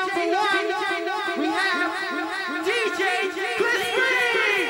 number one, we have DJ Chris Reed.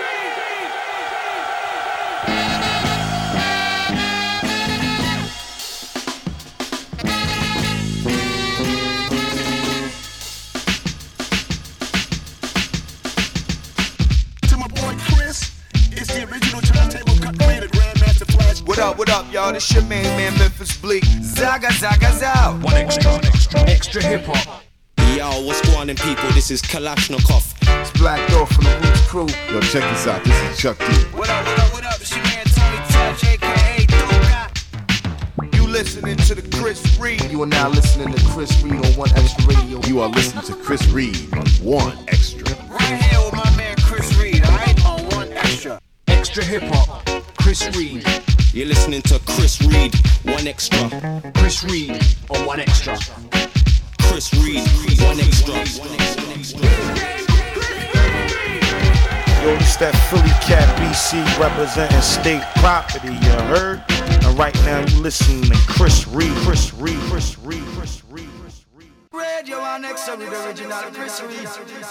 To my boy Chris, it's the original turntable cut creator, Grandmaster Flash. What up, y'all? This your main man, Memphis Bleak. Zaga, zaga, zow. One extra hip hop. Yo, what's going on, people? This is Kalashnikov. It's Black Dog from the Roots Crew. Yo, check this out. This is Chuck D. What up? It's your man, Tony Touch, a.k.a. Doga. You listening to the Chris Reed. You are now listening to Chris Reed on One Extra Radio. You are listening to Chris Reed on One Extra. Right here with my man, Chris Reed, alright? On One Extra. Extra hip hop. Chris Reed. You're listening to Chris Reed, One Extra. Chris Reed on One Extra. Chris Reed, One Extra. Yo, it's that Philly Cat BC representing state property, you heard? And right now you listening to Chris Reed. Radio One Extra with the original Chris Reed.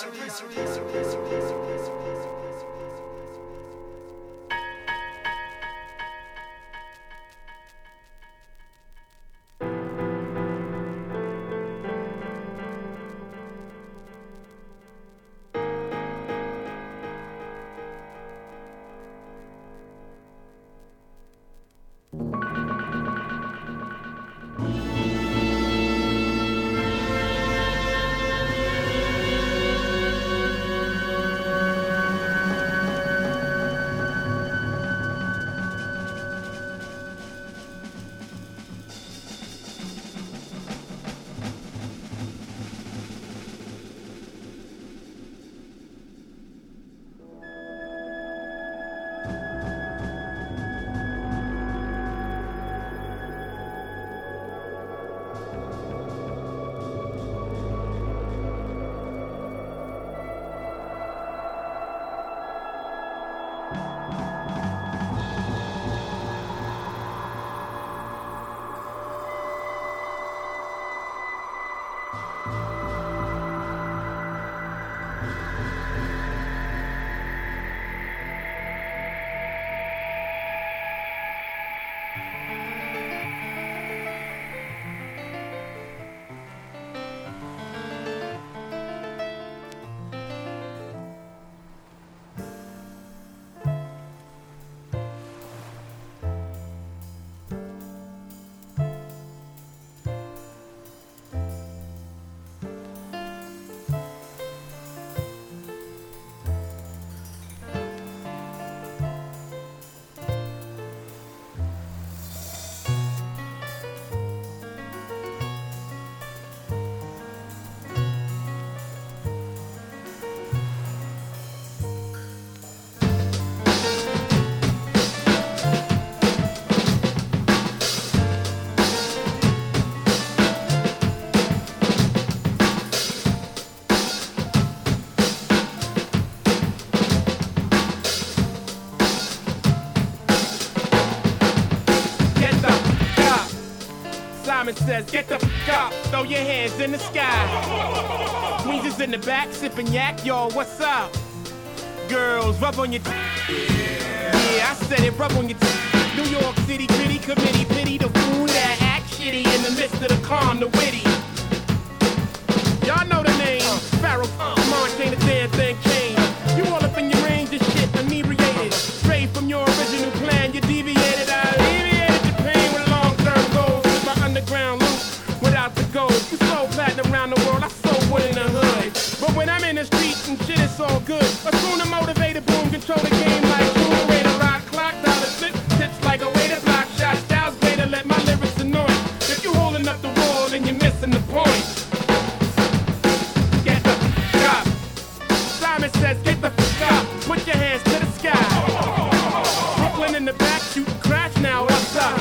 Says, get the f*** up, throw your hands in the sky. Queens is in the back, sipping yak, yo, what's up? Girls, rub on your Yeah, I said it, rub on your New York City, gritty committee, pity the fool that act shitty in the midst of the calm, the witty. Y'all know the name, Pharaoh, March ain't a damn thing changed. You all up in your range of shit, inebriated. Straight from your original plan, you deviated. I alleviated your pain with long-term goals. Underground loop without the gold. You sold platinum around the world, I sold wood in the hood. But when I'm in the streets and shit, it's all good. Assume the motivated boom, control the game like boom, way to rock, clock, dollar slip, tips like a way to block, shot styles, way to let my lyrics annoy. If you holding up the wall, then you're missing the point. Get the f*** up. Simon says, get the f*** up. Put your hands to the sky. Brooklyn in the back, shooting crash now, what's up?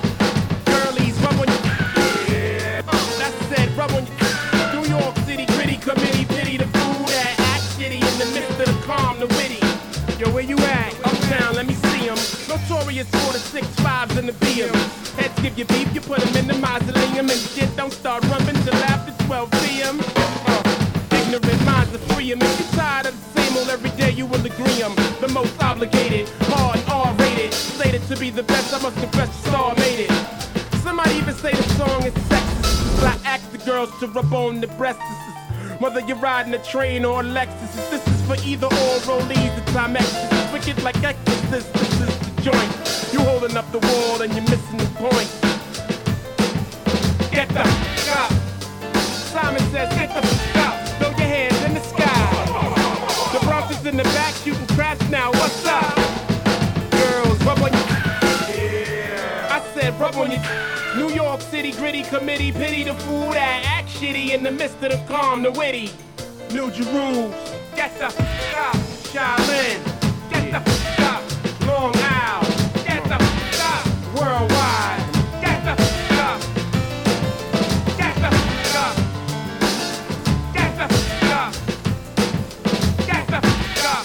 Rub on your New York City, gritty committee, pity the fool that act shitty in the midst of the calm, the witty. Yo, where you at? Uptown, let me see 'em. Notorious for the 6'5s and the BM. Heads give you beef, you put 'em in the mausoleum and shit. Don't start rumbling till after 12 p.m. see 'em. If you're tired of the same old every day, you will agree I'm the most obligated, hard and R-rated. Slated to be the best, I must confess the star made it. Somebody even say the song is sexist. I ask the girls to rub on the breasts. Whether you're riding a train or a Lexus, this is for either or rollies. The time X is wicked like Exorcist. This is the joint. You holding up the wall and you're missing the point. Get the f*** up. Simon says, get the f*** up. Throw your hands in the sky. The Bronx is in the back shooting craps now. What's up? Girls, rub on your I said rub on your New York City gritty committee. Pity the fool that act shitty in the midst of the calm, the witty. New Jerusalem. Get the f*** up. Shaolin. Get the f*** up. Long Isle. Get the f*** up. Worldwide. Get the f*** up. Get the f*** up. Get the f*** up. Get the f*** up.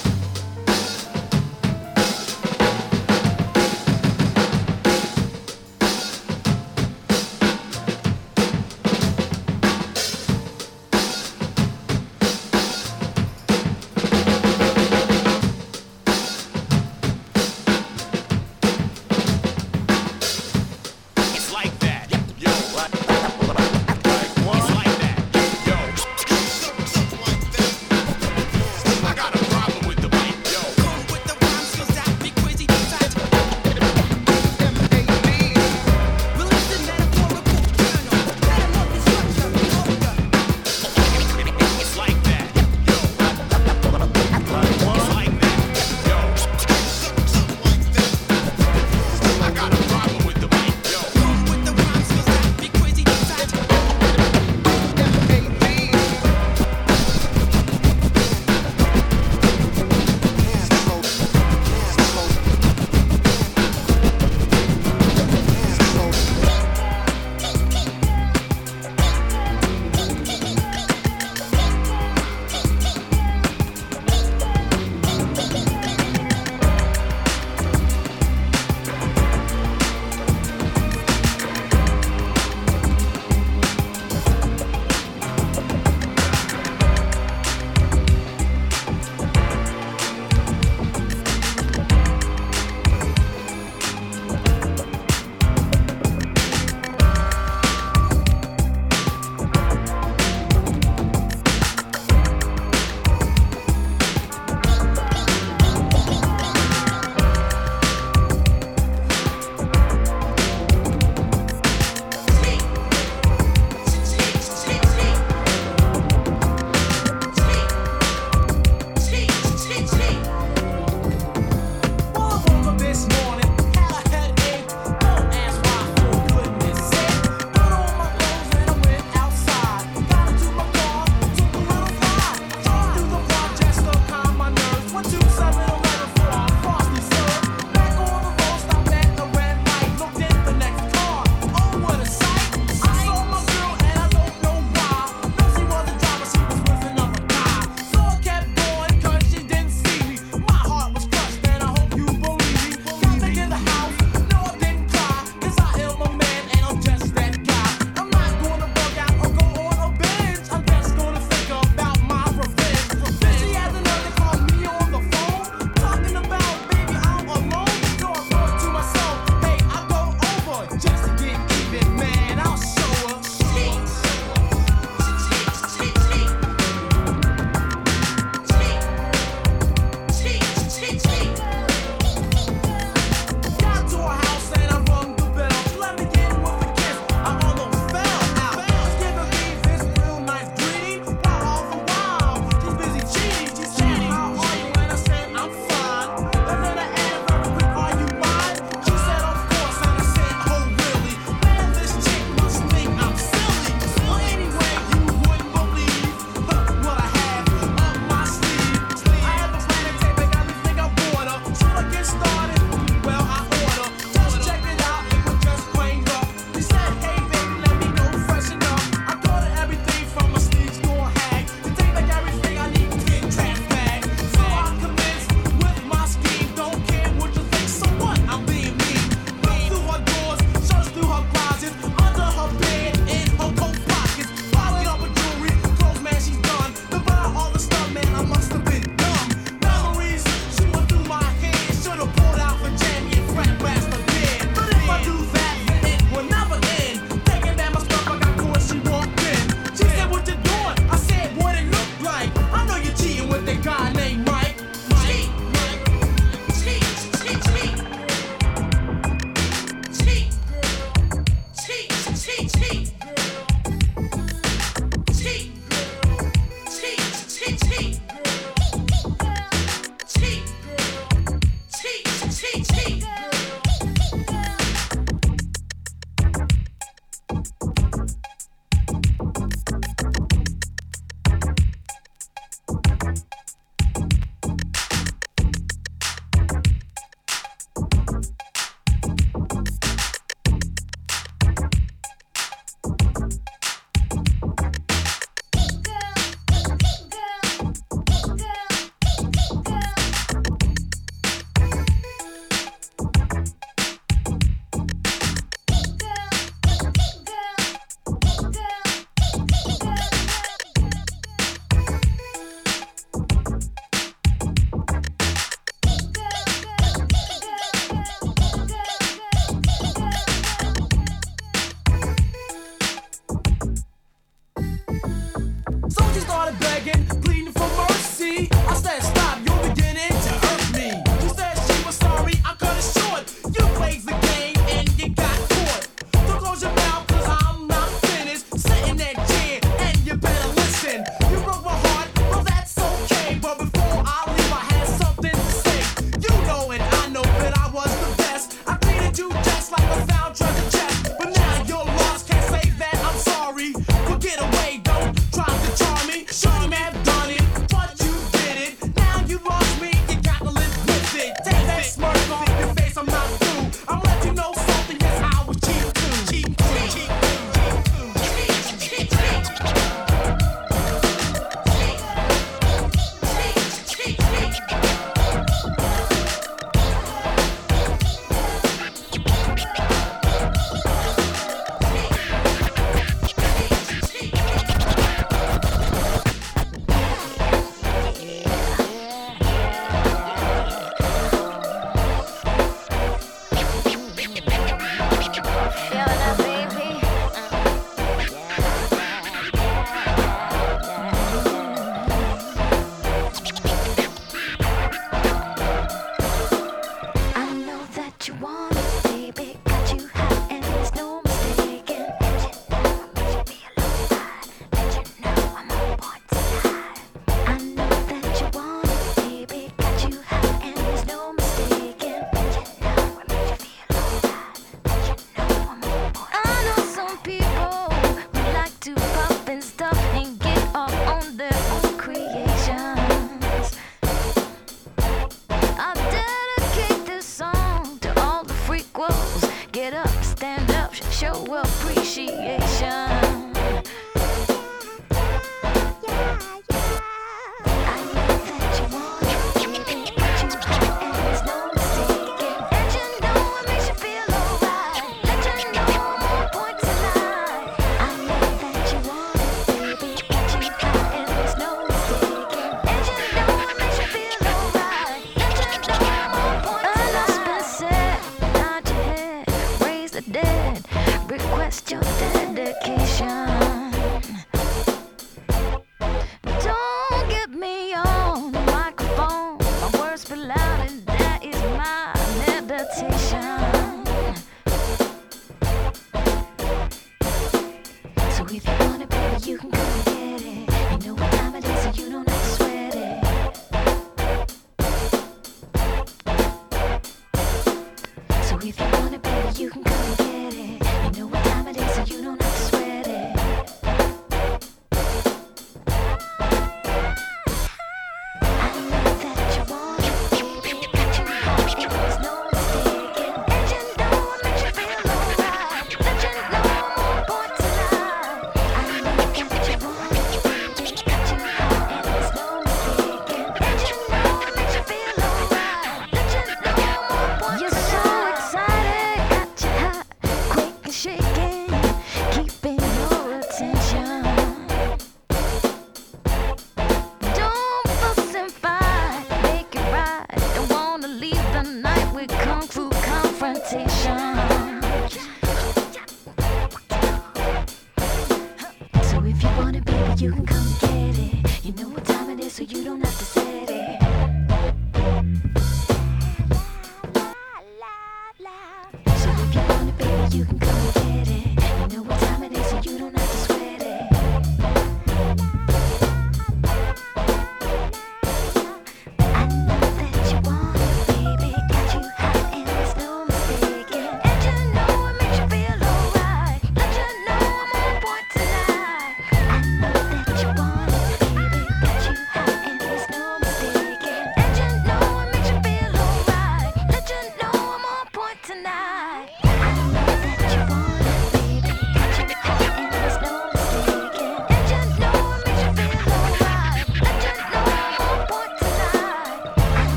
started begging, pleading for mercy. I said, stop, you're beginning to hurt me. She said she was sorry, I cut it short. You played the game and you got caught. Don't close your mouth, cause I'm not finished. Sit in that chair and you better listen. You broke my heart, well that's okay. But before I leave, I had something to say. You know and I know that I was the best. I treated you just like a found treasure chest. But now you're lost, can't say that I'm sorry. Well, get away, don't try to charm me. Shouldn't have done it, but you did it. Now you lost me, you got to live with it. Take that smirk off your face, I'm not through. I'm let you know something, yes, I was cheap too. Cheap too.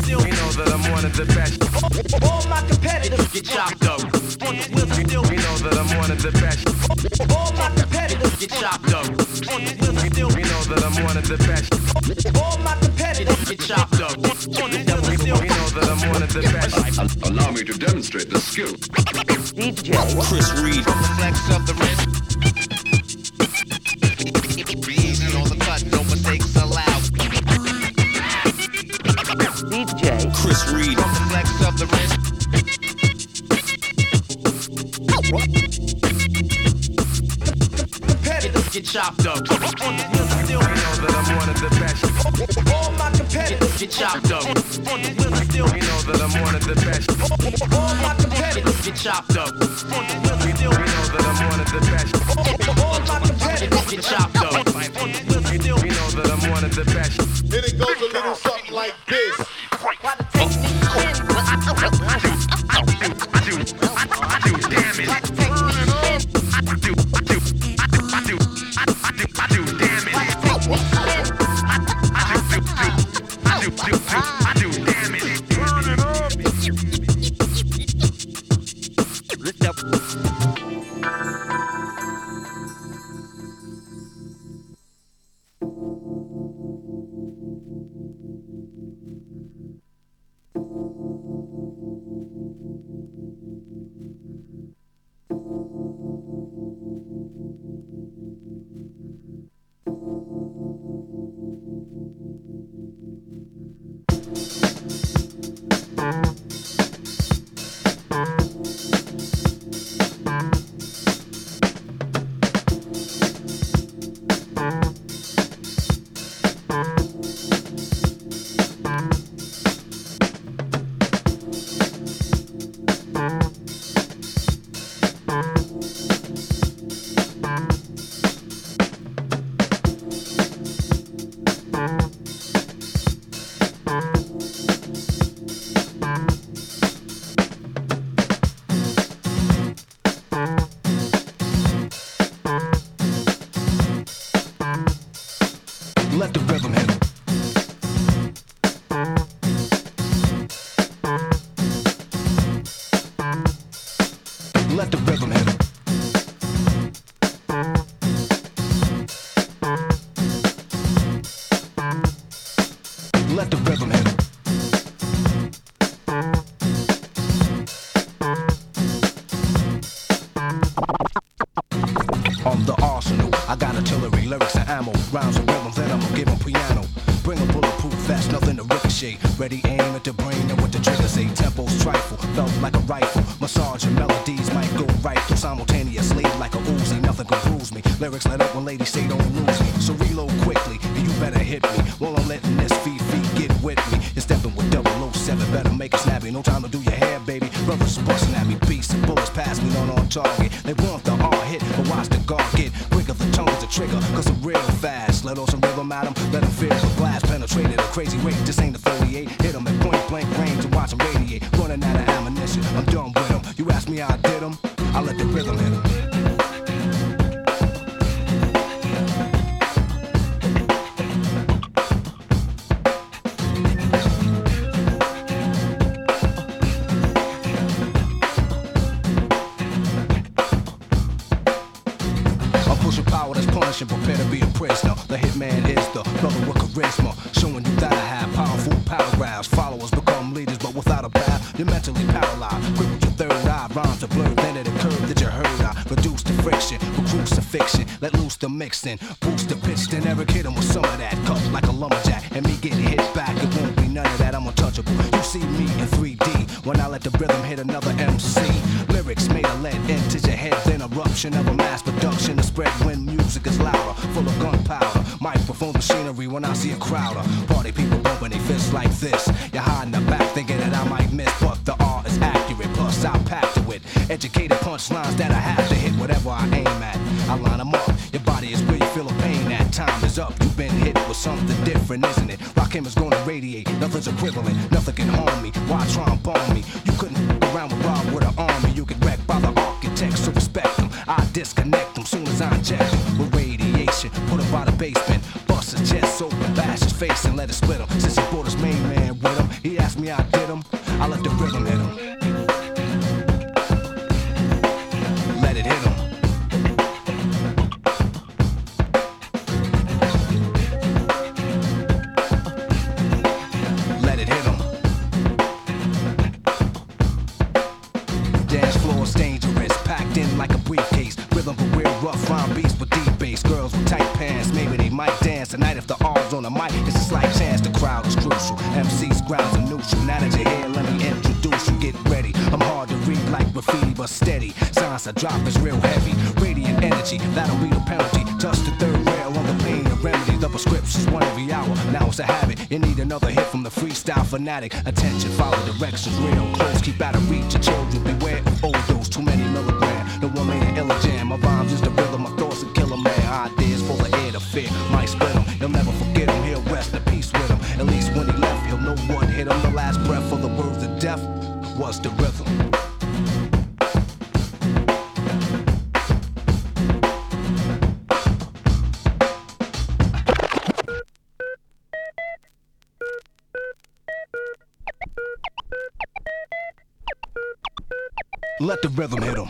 still, you know that I'm one of the best. All my competitors get chopped up. On the wheels still, you know that I'm one of the best. All my competitors get chopped up. On the wheels still, you know that I'm one of the best. All my competitors get chopped up. On the wheels still, you know that I'm one of the best. Allow me to demonstrate the skill. DJ Chris Reed. From the flex of the wrist. Easy on the cut, no mistakes allowed. DJ Chris Reed. From the flex of the wrist. Competitors get chopped up. On the wheels still, you know that I'm one of the best. All my competitors get chopped up. On the wheels still, you know that I'm one of the best. All my competitors get chopped up. On the wheels still, you know that I'm one of the best. All my competitors get chopped up. On the wheels still, you know that I'm one of the best. Then it goes a little something like this. Let the rhythm hit 'em. Let the rhythm hit 'em. Let the rhythm hit 'em. On the arsenal, I got artillery, lyrics and ammo, rhymes and rhythms that I'ma give 'em piano. Bring a bulletproof vest, nothing to ricochet. Ready aim at the brain and what the trigger say. Tempos trifle, felt like a rifle. Massage and melodies might go right through simultaneously like a Uzi. Nothing can bruise me. Lyrics let up when ladies say don't lose me. So reload quickly, and you better hit me. While I'm letting this feet get with me. You're stepping with 007, better make it snappy. No time to do your hair, baby. Brothers busting at me, beasts and bullets pass me on target. They want the hard hit, but watch the guard get quicker. The tongue's the trigger, cause I'm real fast. Let off some rhythm at 'em, let 'em feel the blast. Penetrated a crazy rate, this ain't the 38. Hit 'em at point blank range and watch 'em radiate. Running out of ammunition, I'm done with 'em. You ask me how I did 'em, I let the rhythm hit 'em. Prepare to be a prisoner. The hitman is the brother with charisma, showing you that I have powerful paragraphs. Followers become leaders, but without a path, you're mentally paralyzed. Quick with your third eye, rhymes are blurred. Then it occurred that you heard I reduce the friction with crucifixion. Let loose the mixing, boost the pitch. Then Eric hit him with some of that, cut like a lumberjack, and me getting hit back. It won't be none of that. I'm untouchable. You see me in 3D when I let the rhythm hit another MC. Lyrics made a lead into your head, then eruption of a mass production to spread when music is louder, full of gunpowder. Microphone machinery when I see a crowder. Party people bumping their fists like this. You're hiding the back thinking that I might miss, but the art is accurate. Plus I packed it with educated punchlines that I have to hit whatever I aim at. I line them up. Your body is where you feel the pain at. Time is up. You've been hit with something different, isn't it? Rakim is gonna radiate. Nothing's equivalent. Nothing can harm me. Why try and bomb me? You couldn't go around with Rob with an army. You get wrecked by the architects, so respect them. I disconnect them soon as I inject them with radiation. Put him by the basement. Bust his chest open, bash his face and let it split him. Since he brought his main man with him. He asked me I did him. I let the rhythm hit him. Let it hit him. Let it hit him. Dance floor is dangerous, packed in like a briefcase. Rhythm but real rough, rhyme beats with deep bass. Girls with tight pants, maybe they might dance tonight if the R's on the mic. It's a slight chance, the crowd is crucial. MC's grounds are neutral. Now that you're here, let me introduce you. Get ready. I'm hard to read like graffiti, but steady. Signs I drop is real heavy. Radiant energy, that'll be the penalty. Touch the third rail on the pain and remedy. The prescription's one every hour. Now it's a habit. You need another hit from the freestyle fanatic. Attention, follow directions real close. Keep out of reach, your children beware of overdose. Too many milligrams. The one made an illa jam. My rhymes is the rhythm. My thoughts are killer man. Ideas full of air to fear. Might split him. You'll never forget him. He'll rest in peace with him. At least when he left, he'll know what hit him. The last breath of the words of death was the rhythm. Let the rhythm hit him.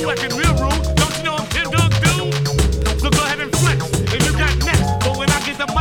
The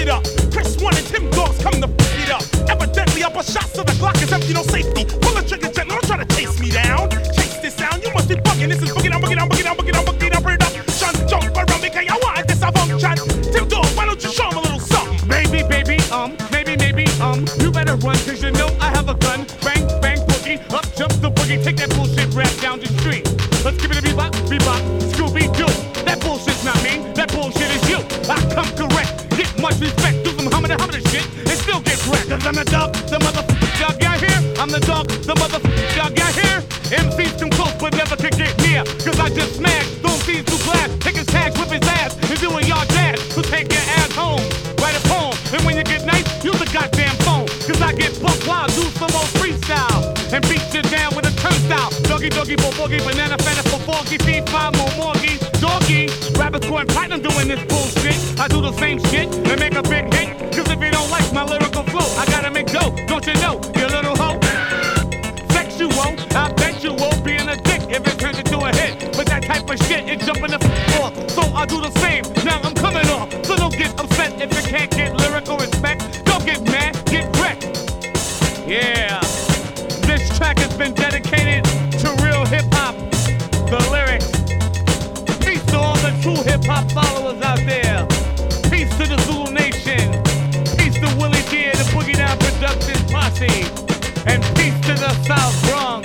up. Chris One and Tim Dogs come to fuck it up. Evidently, upper shots so the Glock is empty, no safety. Pull the trigger gentle, don't try to chase me down. Chase this sound, you must be bugging. This is boogie down, boogie down, boogie down, boogie down, boogie down, boogie down. Shun, jump around because I want this, I function. Tim Dogs, why don't you show him a little something? Maybe, maybe, you better run, cause you know I have a gun. Bang, bang, boogie, up jumps the boogie. Take that bullshit rap down the street. Let's give it a bebop, bebop, Scooby-Doo. That bullshit's not me, that bullshit is you. I come correct, get much respect. Do some hummin' shit, and still get wrecked. Cause I'm the dog, the motherfucking dog, y'all hear? I'm the dog, the motherfucking dog, y'all hear? MCs come close, but never can get near. Cause I just smashed, those MCs through glass. Take his tags, whip his ass, and doing y'all dash. So take your ass home, write a poem. And when you get nice, use the goddamn phone. Cause I get buck wild, do some more freestyle. And beat you down with a turnstile. Doggy, doggy, boogie, banana, feta, for foggy, feed, five more morgie. Doggy, rappers going platinum doing this bullshit. I do the same shit and make a big hit. Cause if you don't like my lyrical flow, I gotta make dough, don't you know, you little hoe? Sexual, I bet you won't be in a dick if it turns into a hit. But that type of shit, it jumping the off. So I do the same, now I'm coming off. So don't get upset if you can't get lyrical respect. Don't get mad, get wrecked. Yeah, this track has been dedicated to real hip-hop, the lyrics. Peace to all the true hip-hop followers out there. Peace to the Zulu Nation. Peace to Willie D and the Boogie Down Productions posse. And peace to the South Bronx.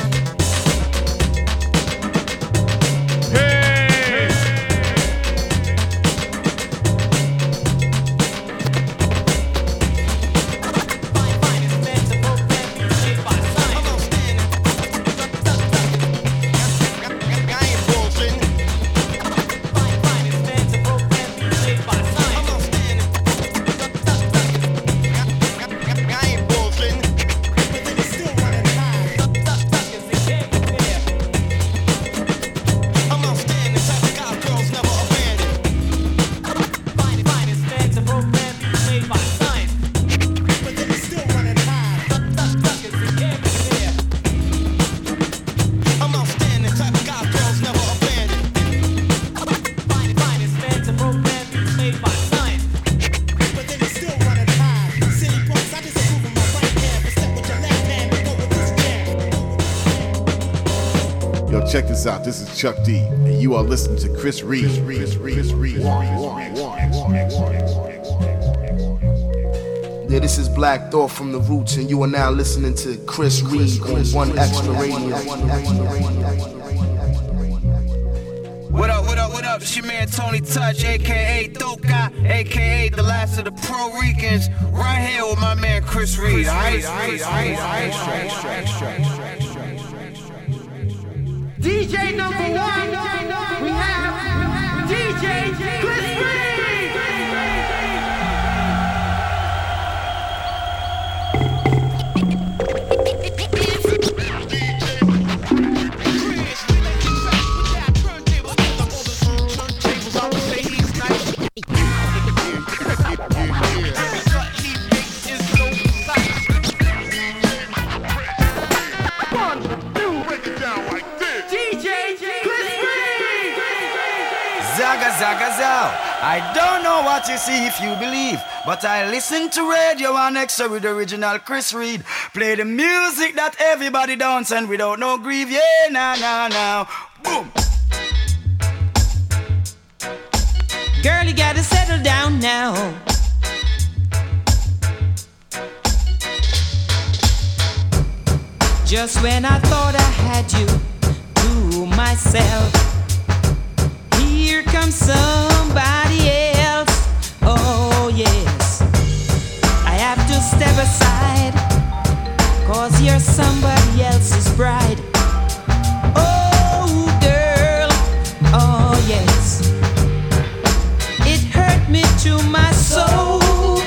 Hey! Check this out. This is Chuck D, and you are listening to Chris Reed. Yeah, this is Black Thought from The Roots, and you are now listening to Chris Reed on One Extra Radio. What up, what up, what up? It's your man Tony Touch, aka Thoka, aka the last of the Pro Ricans, right here with my man Chris Reed. DJ number one, we have DJ Chris Reed. I don't know what you see if you believe, but I listen to Radio 1Extra with the original Chris Reed. Play the music that everybody dance and without no grief. Yeah, now. Boom. Girl, you gotta settle down now. Just when I thought I had you to myself, here comes somebody else. Oh yes, I have to step aside, 'cause you're somebody else's bride. Oh girl, oh yes, it hurt me to my soul,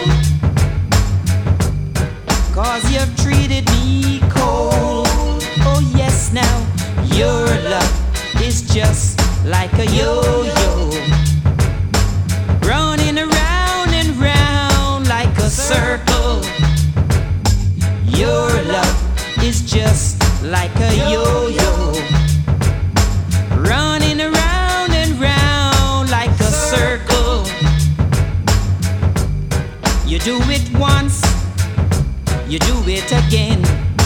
'cause you've treated me cold. Oh yes, now your love is just like a yo-yo, running around and round like a circle. Your love is just like a yo-yo, running around and round like a circle. You do it once, you do it again.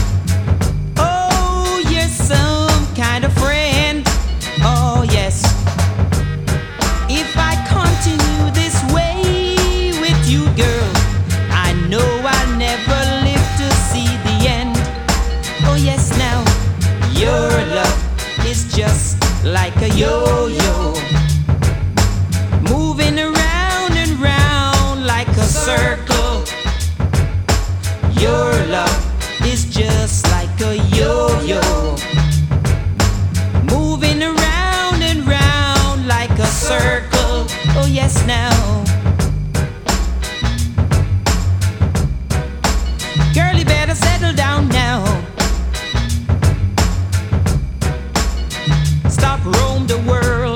Oh, you're some kind of friend. Oh, yes. If I continue this way with you, girl, I know I'll never live to see the end. Oh, yes, now, your love is just like a yo-yo, moving around and round like a circle. Your love is just like a yo-yo, moving around and round like a circle. Oh yes, now. Girl, you better settle down now. Stop roam the world.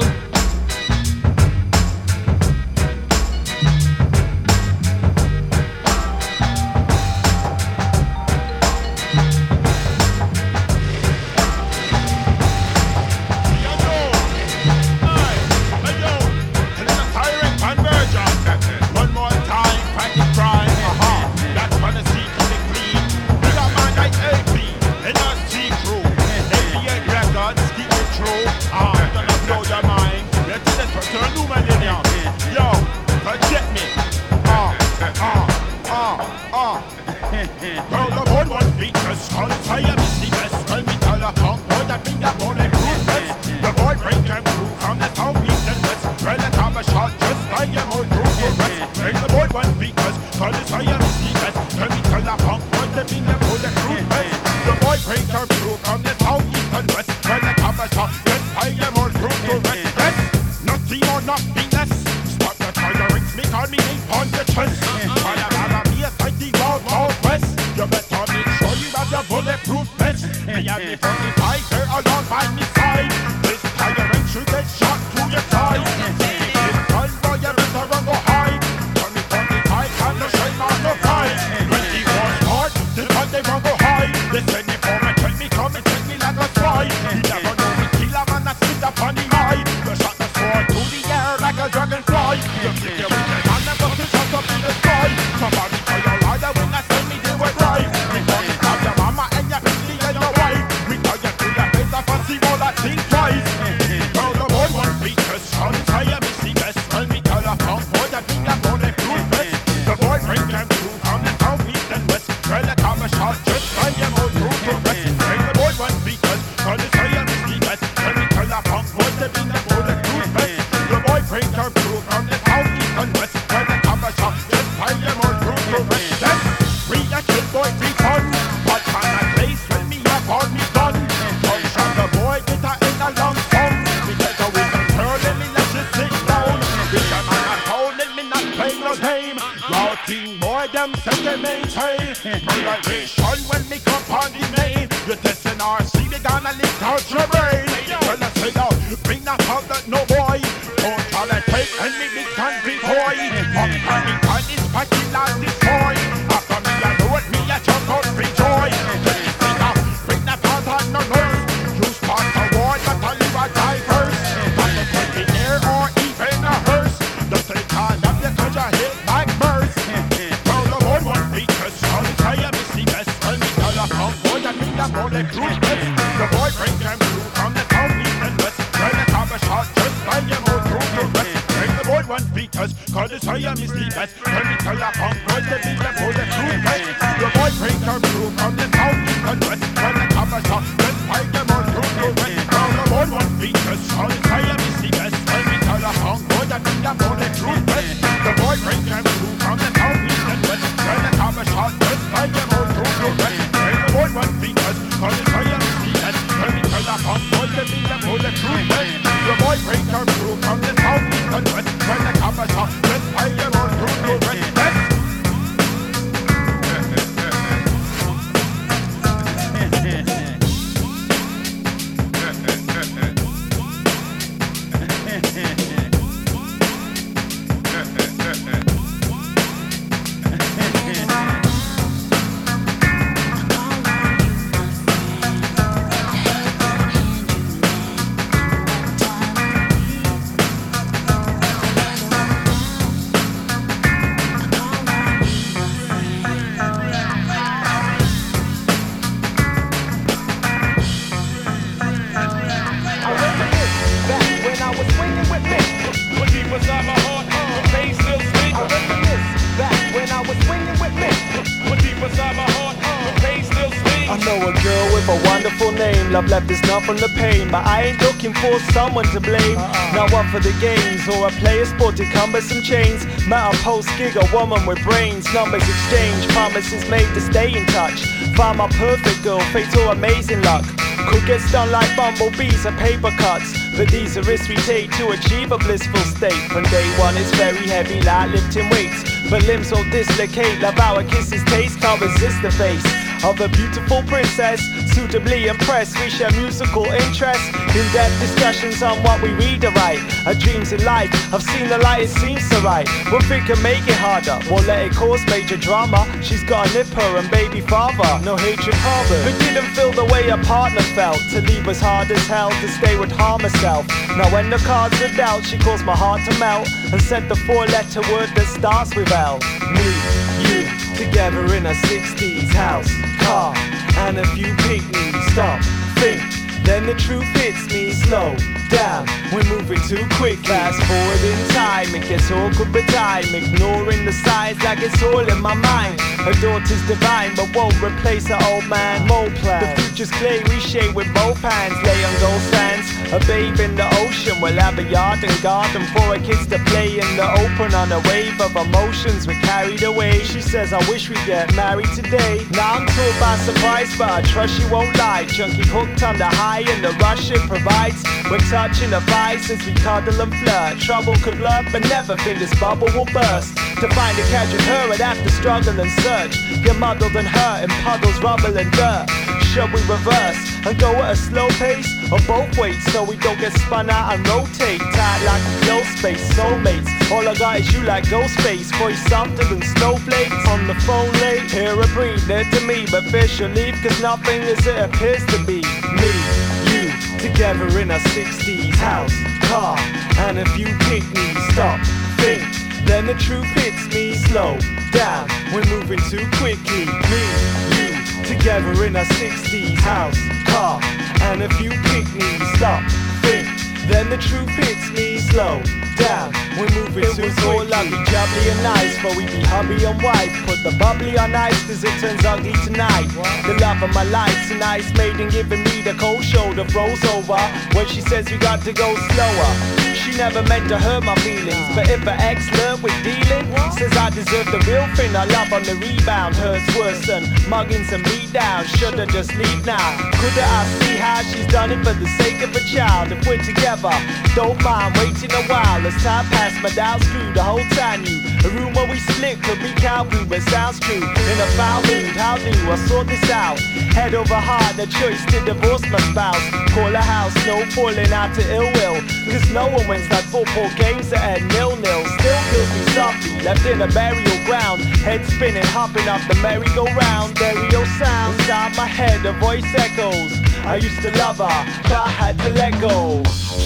know a girl with a wonderful name. Love left is not from the pain, but I ain't looking for someone to blame. Not one for the games or a player sport to cumbersome chains. Met a post gig, a woman with brains. Numbers exchange, promises made to stay in touch. Find my perfect girl, fate or amazing luck. Could get stung like bumblebees or paper cuts, but these are risks we take to achieve a blissful state. From day one it's very heavy like lifting weights, but limbs will dislocate. Love our kisses taste, can't resist the face of a beautiful princess, suitably impressed. We share musical interests, in-depth discussions on what we read or write. Our dreams in life, I've seen the light, it seems so right. One thing can make it harder, won't let it cause major drama. She's got a nipper and baby father, no hatred harbored, but didn't feel the way a partner felt. To leave was hard as hell, to stay would harm herself. Now when the cards were dealt, she caused my heart to melt and sent the 4-letter word that starts with L. Me, you, together in a 60s house, car, and a few picnics. Stop, think, then the truth hits me. Slow down, we're moving too quick. Fast forward in time, it gets awkward but time. Ignoring the signs like it's all in my mind. Her daughter's divine but won't replace her old man. Mole plan, the future's clay we shape with both hands. Lay on gold sands, a babe in the ocean. We'll have a yard and garden for our kids to play in the open. On a wave of emotions we're carried away. She says I wish we'd get married today. Now I'm told by surprise, but I trust she won't lie. Junkie hooked on the high and the rush it provides. We're touching the vice as we cuddle and flirt. Trouble could lurk but never think this bubble will burst. To find a catch with her I'd have to struggle and search. Get muddled and hurt in puddles, rubble and dirt. Should we reverse and go at a slow pace, or both ways so we don't get spun out and rotate? Tight like a close space, soulmates. All I got is you like Ghostface. Voice softer than snowflakes. On the phone late, hear her breathe near to me, but fear she'll leave cause nothing as it appears to be. Me, you, together in a 60s house, car, and a few picnics. Stop, think, then the truth hits me. Slow down, we're moving too quickly. Me, you, together in a 60s house, car, and a few picnics. Stop, think, then the truth hits me. Slow down, we're moving too quickly. It was all lovely, jubbly and nice, but we be hubby and wife. Put the bubbly on ice cause it turns ugly tonight. The love of my life's an ice maiden giving me the cold shoulder. Froze over when she says we got to go slower. She never meant to hurt my feelings, but if her ex learned with dealing, says I deserve the real thing. I love on the rebound, hurts worse than muggings and beat down. Shoulda just leave now. Coulda I see how she's done it for the sake of a child? If we're together, don't mind waiting a while. As time passed, my doubts grew the whole time. You, a room where we split could be cowboy, but sounds true. In a foul mood, how do I sort this out? Head over heart, the choice to divorce my spouse. Call a house, no falling out to ill will, cause no one wins like football games that end 0-0. Still kills me softly, left in a burial ground. Head spinning, hopping off the merry-go-round. Stereo sound inside my head, a voice echoes. I used to love her, but I had to let go.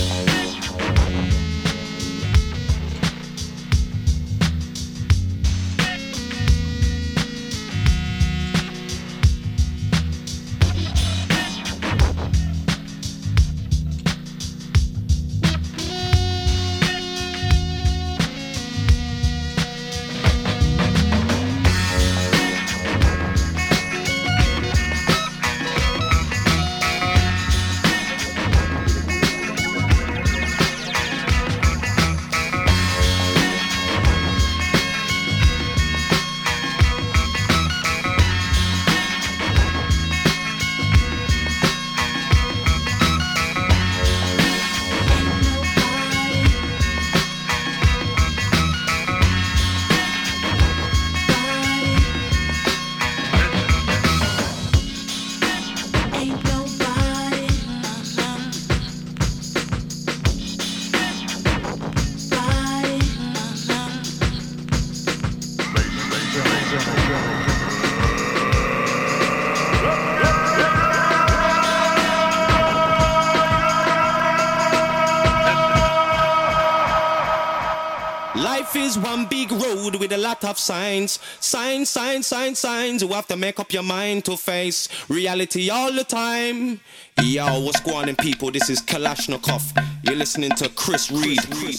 Life is one big road with a lot of signs. Signs, signs, signs, signs. You have to make up your mind to face reality all the time. Yo, what's going on, people? This is Kalashnikov. You're listening to Chris Reed. Get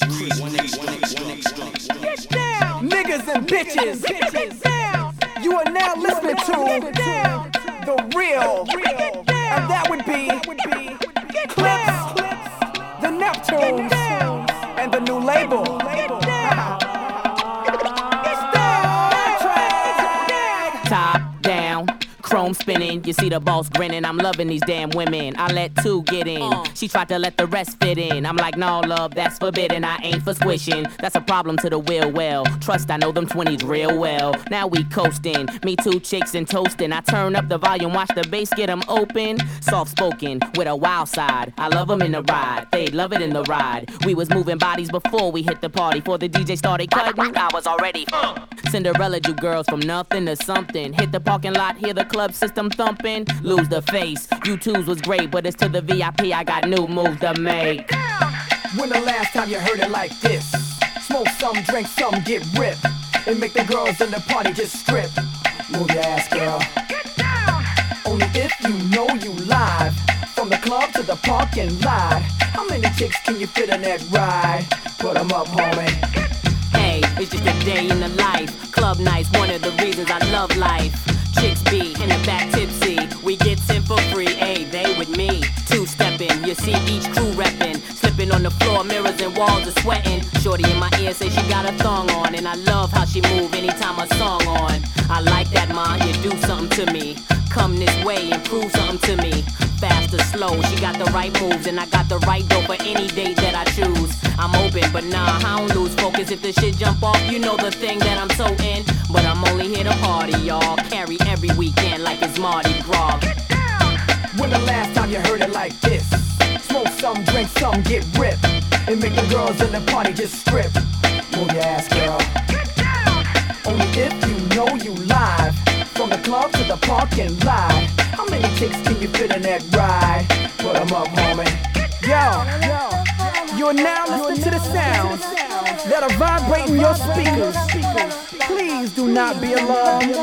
down, niggas and bitches. Get down. You are now listening to the real real. And that would be Clips, the Neptunes, and the new label. Top down, chrome spinning. You see the boss grinning. I'm loving these damn women. I let two get in. She tried to let the rest fit in. I'm like, no, love, that's forbidden. I ain't for squishing. That's a problem to the will well. Trust, I know them 20s real well. Now we coasting. Me two chicks and toasting. I turn up the volume, watch the bass get them open. Soft spoken with a wild side. I love them in the ride. They love it in the ride. We was moving bodies before we hit the party. Before the DJ started cutting, I was already Cinderella, you girls from nothing to something. Hit the parking lot, hear the club system thumping. Lose the face. You twos was great, but it's to the VIP. I got new moves to make. When the last time you heard it like this? Smoke some, drink some, get ripped, and make the girls in the party just strip. Move your ass, girl. Get down. Only if you know you live. From the club to the parking lot. How many chicks can you fit in that ride? Put 'em up, homie. Hey, it's just a day in the life. Club nights, one of the reasons I love life. Chicks be in the back tipsy. We get 10 for free, ayy, they with me. Two-stepping, you see each crew reppin'. Slipping on the floor, mirrors and walls are sweating. Shorty in my ear say she got a thong on. And I love how she move anytime a song on. I like that, ma, you do something to me. Come this way and prove something to me. Fast or slow, she got the right moves. And I got the right dope for any date that I choose. I'm open, but nah, I don't lose focus. If the shit jump off, you know the thing that I'm so in. But I'm only here to party, y'all. Carry every weekend like it's Mardi Gras. When the last time you heard it like this? Smoke some, drink some, get ripped, and make the girls in the party just strip. Move your ass, girl. Get down. Only if you know you live. From the club to the parking lot. How many chicks can you fit in that ride? Put 'em up, homie. Yo, you're now listening to the sounds that are vibrating your speakers. Please do not be alarmed.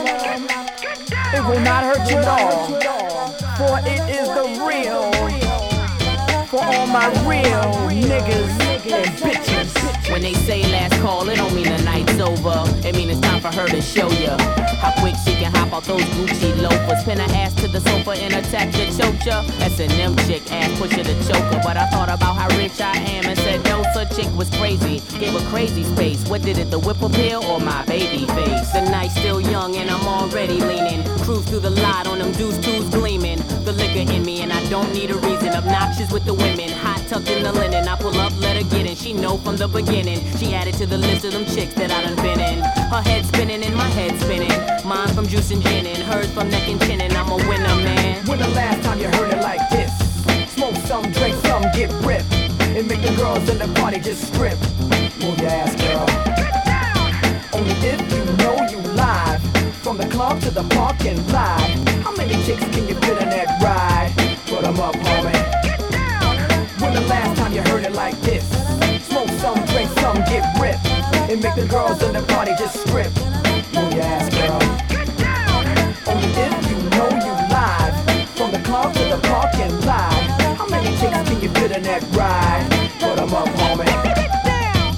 It will not hurt you at all. For it is the real. For all my real niggas and bitches. When they say last call, it don't mean the night's over. It mean it's time for her to show ya how quick she can hop out those Gucci loafers. Pin her ass to the sofa and attack the choker. S&M chick, ass pusher the choker. But I thought about how rich I am and said no, such chick was crazy. Gave her crazy space. What did it, the whip appeal or my baby face? The night's still young and I'm already leaning. Cruise through the lot on them deuce twos gleaming. The liquor in me and I don't need a reason. Obnoxious with the women, hot tucked in the linen. I pull up, let her get in. She know from the beginning. She added to the list of them chicks that I done been in. Her head spinning and my head spinning. Mine from juice and gin and hers from neck and chin. And I'm a winner, man. When the last time you heard it like this? Smoke some, drink some, get ripped, and make the girls in the party just strip. Move your ass, girl. Get down. Only if you know you live. From the club to the parking lot. How many chicks can you fit in that ride? Put 'em up, homie. Get down. When the last time you heard it like this? Smoke some, drink some, get ripped, and make the girls in the party just strip. Move your ass, girl. Get down. Only if you know you live. From the club to the parking lot. How many chicks can you fit in that ride? Put 'em up, homie. Get down.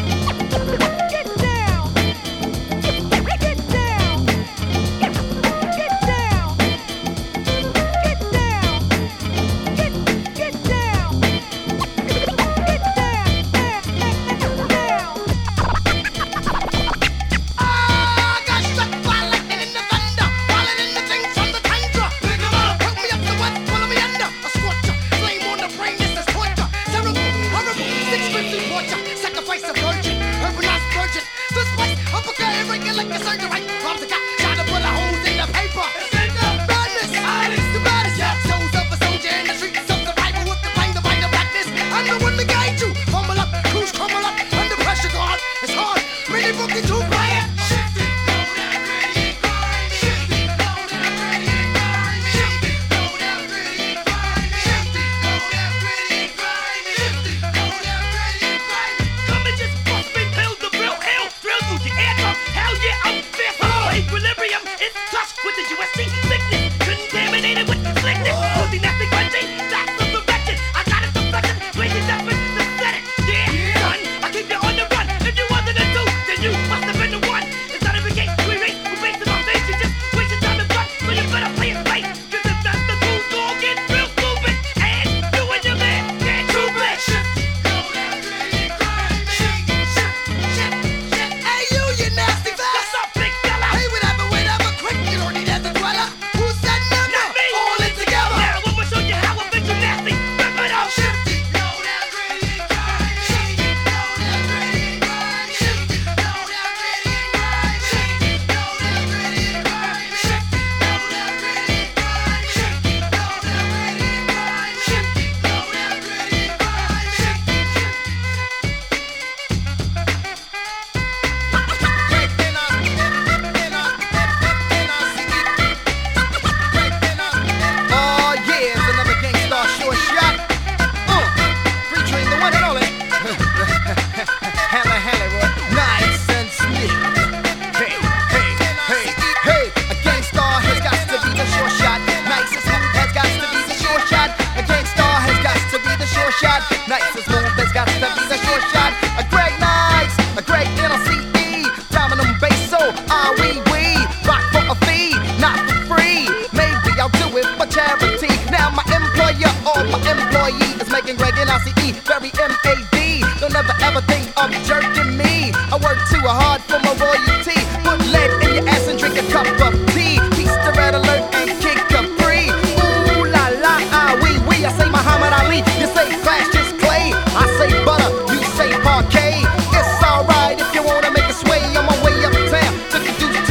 Get down. Get down. Get down. Get down. Get down. we rock for a fee, not for free. Maybe I'll do it for charity. Now my employer or my employee is making Greg and ICE very M.A.D. Don't ever ever think of jerking me. I work too hard for my royalty. Put lead in your ass and drink a cup of tea. Peace to Red Alert and kick a free. Ooh la la, we. I say Muhammad Ali, you say Cassius Clay. I say butter, you say parquet. It's alright if you wanna make a sway on my way uptown. Took a deuce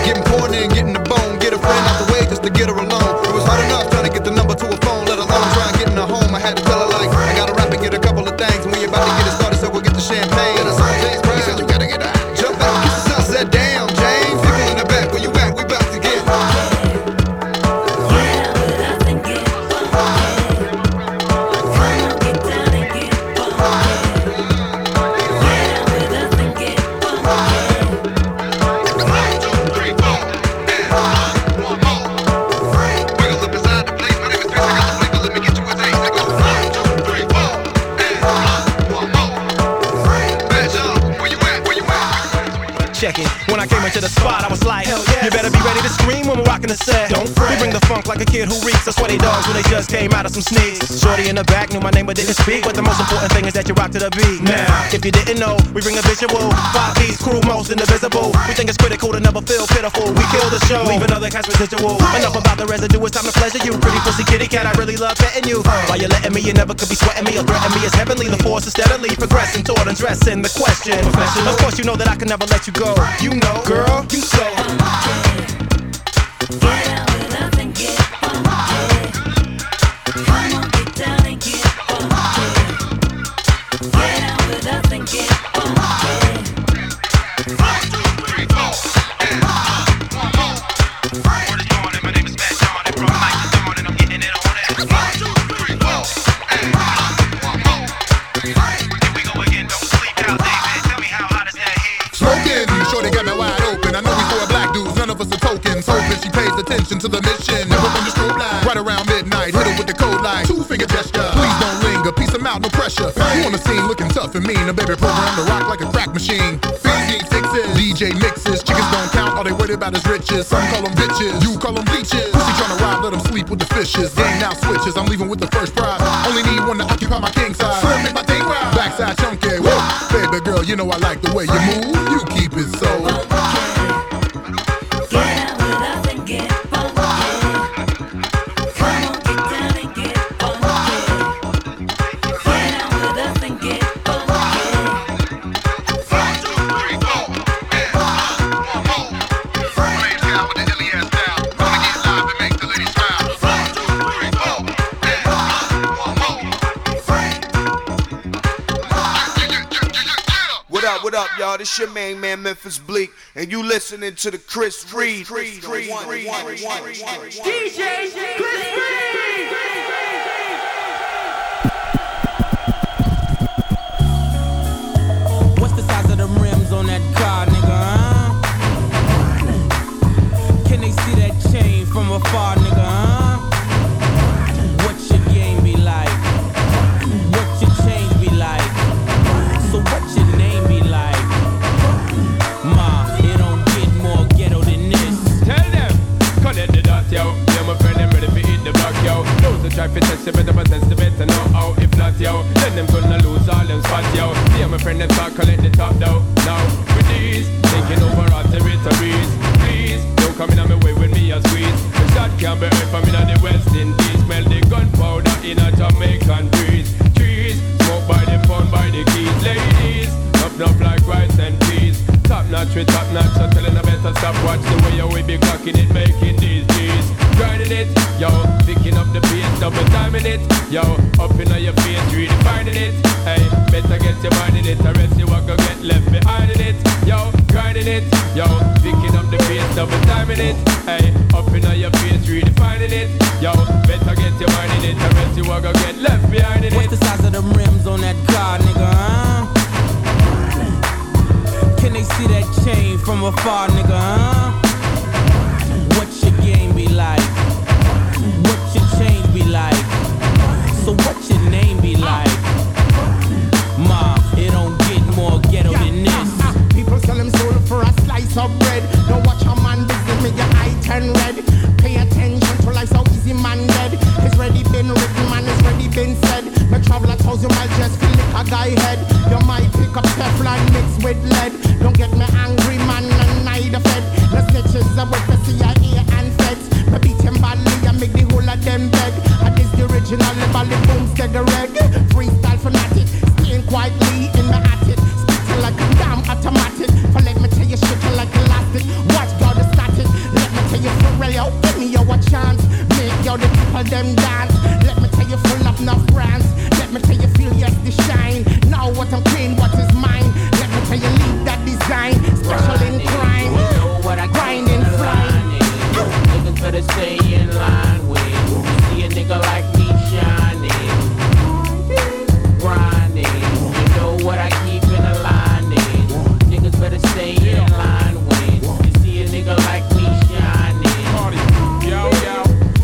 Getting poured in, getting the bone. Get a friend out the way just to get her alone. It was hard enough trying to get the number to a phone, let alone try and get in her home. I had to tell her like, I gotta rap and get a couple of things. And we about to get it started, so we'll get the champagne. And it's on James Brown. He said you gotta get out. Jump out, get the sun, said damn, James. People in the back, where you at? We about to get. Check it. When I came into the spot, I was like, hell yeah. You better be ready to scream when we're rocking the set. Don't fret. We bring the funk like a kid who reeks. That's what they dogs when they just came out of some sneaks. Shorty in the back knew my name but didn't speak. But the most important thing is that you rock to the beat. Now, if you didn't know, we bring a visual. 5 P's, crew, most indivisible. We think it's critical to never feel pitiful. We kill the show, leave another cast residual. Enough about the residue, it's time to pleasure you. Pretty pussy kitty cat, I really love petting you. While you're letting me, you never could be sweating me or threatening me. It's heavenly, the force is steadily progressing toward undressing the question. Of course you know that I can never let you go. You know, girl, you so get out with us and get funky. Come on, get down and get funky. Get out with us and get funky. 1, 2, 3, 4, and 1 more. Word is morning, my name is Fat John, and from night to dawn, and I'm getting it on it. 1, 2, 3, 4, and 1 more. Here we go again, don't sleep now, David. Tell me how hot is that heat? Smoking, shorty got me wide open. I know we for black dudes, none of us are tokens. Hoping she pays attention to the mission. Never from the strobe line. Right around midnight, hit her with the code line. 2-finger gesture. Please don't linger, peace them out, no pressure. You on the scene looking tough and mean. The baby program to rock like a crack machine. Things need fixes, DJ mixes. Chickens don't count, all they worried about is riches. Some call them bitches, you call them leeches. Pussy tryna ride, let them sleep with the fishes. Game now switches, I'm leaving with the first prize. Only need one to occupy my king size. Slim, make my thing ride. Backside chunky, whoa. Baby girl, you know I like the way you move. You keep it so. What up, y'all? This your main man, Memphis Bleak, and you listening to the Chris Reed. DJ Chris Reed! What's the size of them rims on that car, nigga, huh? Can they see that chain from afar, nigga, huh? What's your game be like? What's your change be like? So what's your name be like? Ma, it don't get more ghetto than this. Tell them, connect the dots, yo. Yeah, my friend, I'm ready for hit the block, yo. Those who try to test you better possess the better know how. If not, yo, then them gonna lose all them spots, yo. Yeah, my friend, them start collect the top, though. Now, with these, taking over all territories. Please, don't come in on my way with me, a squeeze. The shot can't be heard from in the West Indies. Smell the gunpowder in a Jamaican breeze. Trees, smoke by the pound, by the keys. Ladies, up like rice and peas. Top notch with top notch, I'm telling I better stop. Watch the way we be clocking it, making these G's. Grinding it, yo, picking up the pace, double timing it, yo, up in your face, redefining it. Hey, better get your mind in it, or else you are gonna get left behind in it. Yo, grinding it, yo, picking up the pace, double timing it. Hey, up in your face, redefining it. Yo, better get your mind in it, or else you are gonna get left behind in it. What's the size of them rims on that car, nigga, huh? Can they see that chain from afar, nigga, huh? What's your game be like? What's your change be like? So what's your name be like? Ma, it don't get more ghetto than this. People sell them soul for a slice of bread. Don't watch a man visit me, your eye turn red. Pay attention to life, so easy man dead. It's ready been written, man, it's ready been said. Me travel 1,000 miles just to lick a guy head. You might pick up Teflon mixed with lead. Don't get me angry, man, and neither fed. The snitches are with the CIA and feds. Me beat him badly and make the whole of them beg. And this the original, the bally boom, steady reg. Freestyle fanatic, staying quietly in my attic. Spitting like a damn automatic. For let me tell you shit like elastic. Watch God the static. them dance. Let me tell you, full of enough brands. Let me tell you, feel yes, the shine. Now what I'm clean, what is mine. Let me tell you, leave that design. Special in crime, grinding, flying. Niggas better stay in line with. See a nigga like me shining, grinding. You know what I keep in a line is. Niggas better stay in line with. You see a nigga like me shining. Party, yo, yo.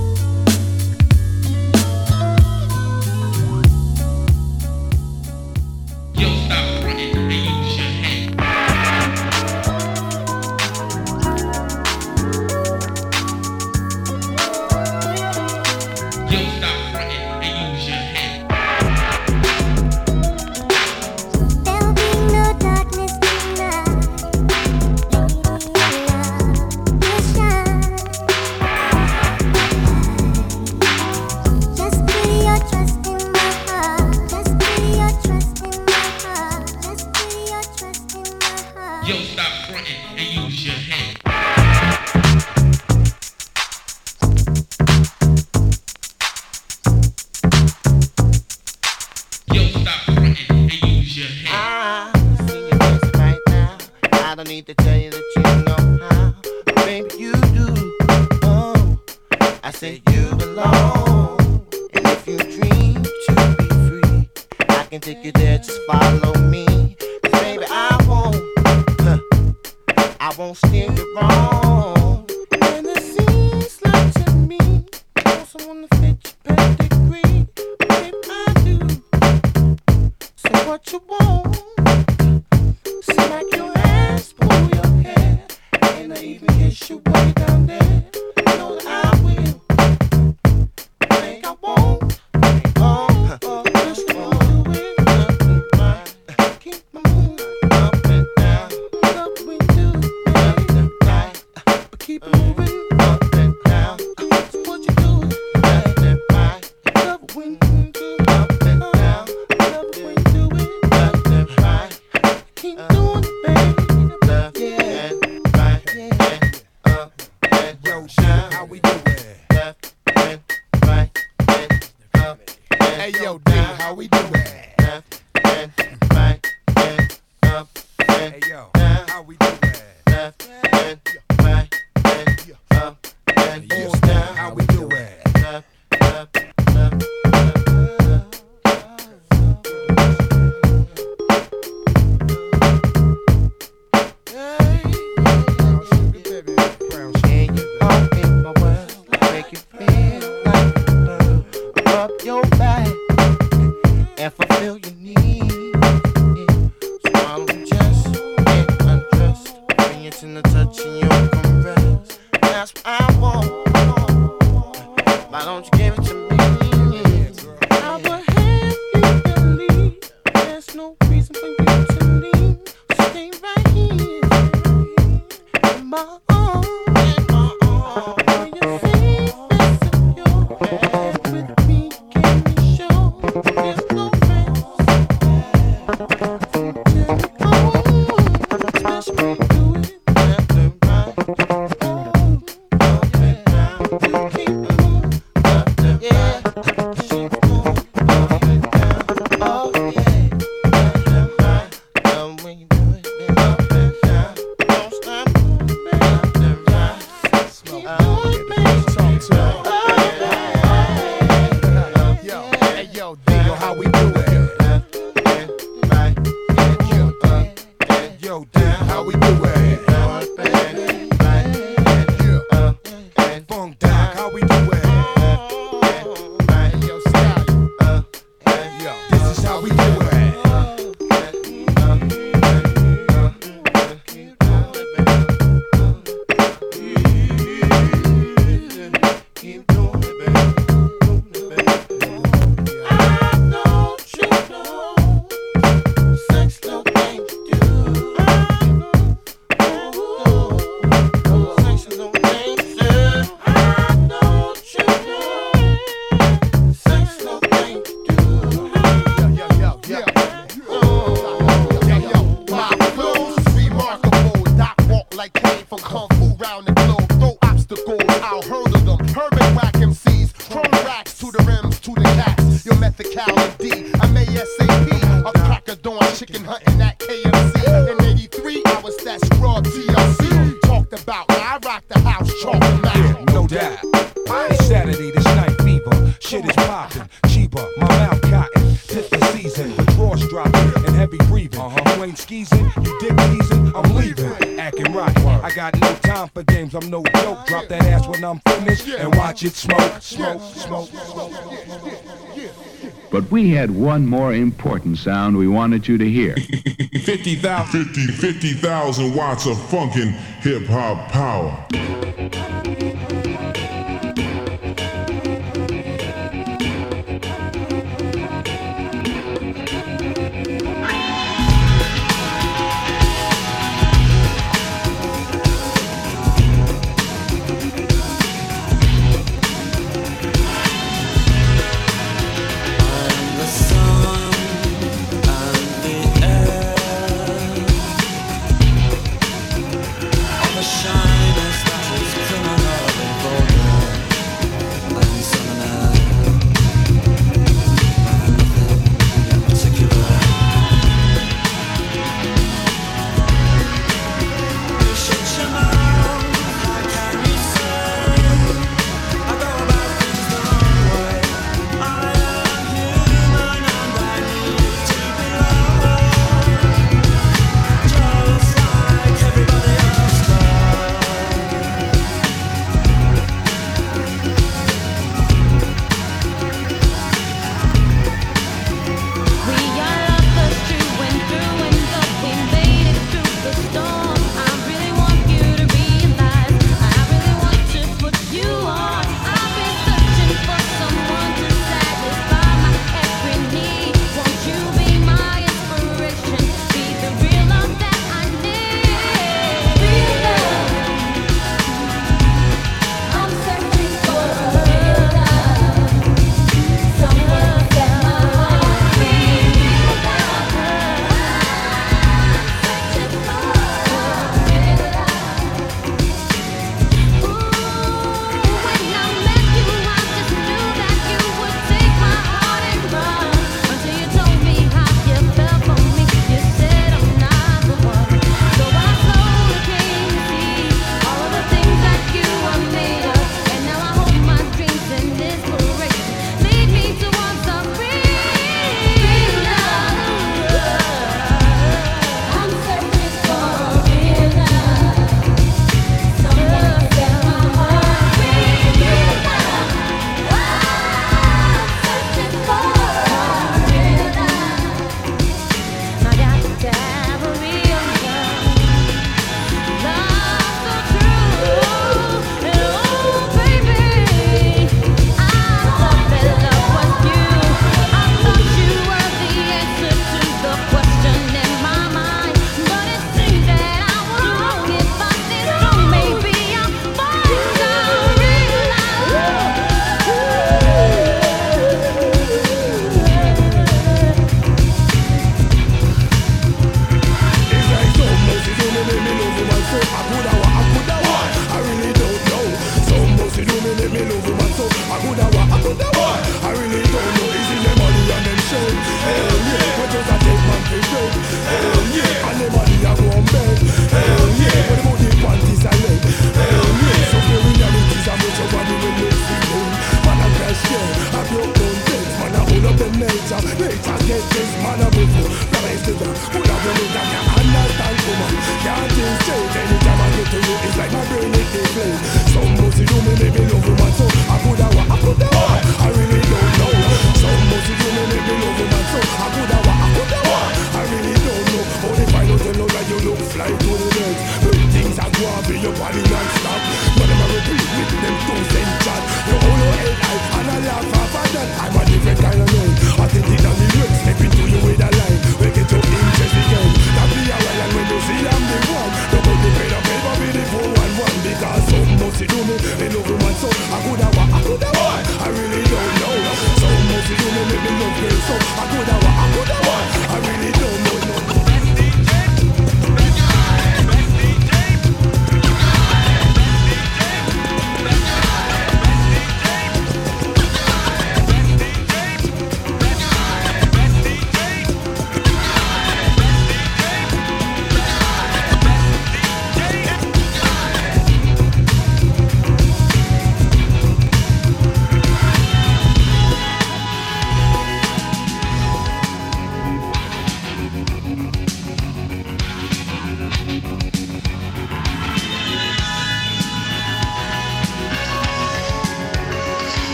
Yo, stop fronting and use your head. Yo, stop fronting and use your head. There'll be no darkness tonight. Will shine. Just put your trust in my heart. Just put your trust in my heart. Just put your trust in my heart. Yo, stop fronting and use your head. Yo, stop fronting and use your head. I see you dancing right now. I don't need to tell you that you know how. Baby, you do. Oh, I say you belong. And if you dream to be free, I can take you there, just follow me. 'Cause baby, I won't steer you wrong. And it seems like to me, you want someone to fit your pedigree. Baby, I do. So what you want? Smack your ass, pull your hair, and I even kiss you way down there. You know that I will. Think I won't. Just wanna do it right. Keep my mood up and down. Love we do left and right, but keep moving up and down. That's what you do left and right. Love when you do up and down. Love when you do it left and right. Keep doing it, baby. Left and right, yeah. Up and down. How we do it? Left and right, and up and hey, yo, D, how we do it? Left and right, and up and hey, yo, how we do it? Left and right, and up and down. How we do it? Left, left, left, and you all in my world, make you feel like a bird. Rub your back and fulfill your needs. Swallow just get undressed. Bring it in the touch and your caress. That's what I want. Why don't you give it to me? I will have you believe there's no reason for you to leave. Stay right here in my arms. When you feel and secure, and with me can be sure there's no rest. Especially when you do it left and right. Up and down, keep it moving left and right. Keep moving up and down. Oh yeah, left and right. Love when you do it, baby, up and down. Don't stop moving, baby, left and right. Keep doing it, baby. Yo, hey, yo, Digo, how we do it? Left and right, Yo, yo, Digo, how we do it? up and right, Yeah, up and Funk Doc, how we do it? right, Yo, Stallion, yo, this is how we do it. Keep doing it, baby. I know you know sex no thing to do. I know sex is no thing to do. I know you know sex no thing to do. My flows is remarkable. Doc walk like came from Kung Fu round the globe. Throw obstacles, I'll hurdle them. Herman whack MCs, Chrome racks to the rims, to the cats. Your methicality, I'm ASAP. A cracker dawn, chicken hunting at KFC. In 83, I was that scrub TLC. Talked about, now I rock the house, chalk them out. Yeah, no doubt. It's Saturday, this night fever. Shit is popping, cheaper, my mouth cotton. Tis the season, the drawers dropping and heavy breathing. You ain't skeezing, you dick teasing, I'm leaving. Acting right, I got no time for games, I'm no joke. Drop that ass when I'm finished and watch it smoke, smoke, smoke, smoke. But we had one more important sound we wanted you to hear. 50,000 watts of funkin' hip-hop power.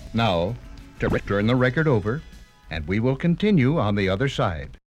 Now, turn the record over, and we will continue on the other side.